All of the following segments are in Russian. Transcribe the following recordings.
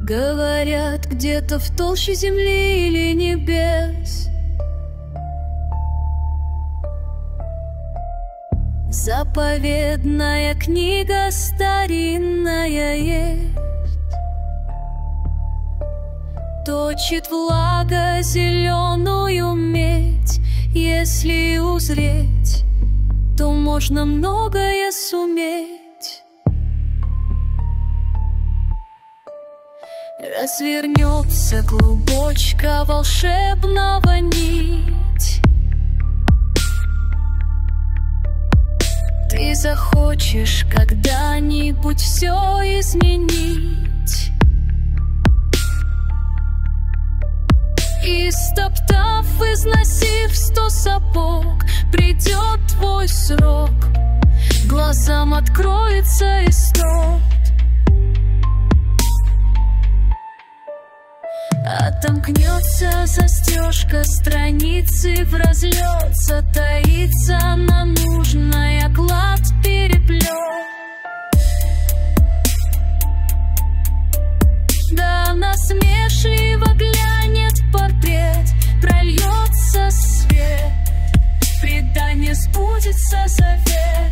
Говорят, где-то в толще земли или небес заповедная книга старинная есть. Точит влага зеленую медь. Если узреть, то можно многое суметь. Развернется клубочка волшебного нить. Ты захочешь когда-нибудь все изменить. И стоптав, износив 100 сапог, придет твой срок, глазам откроется исток. Отомкнется застежка страницы, в разлет затаится на нужная клад переплет. Да насмешливо глянет портрет, прольется свет, предание сбудется завет.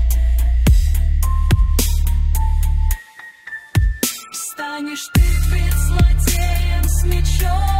Станешь ты пред злодеем с мечом.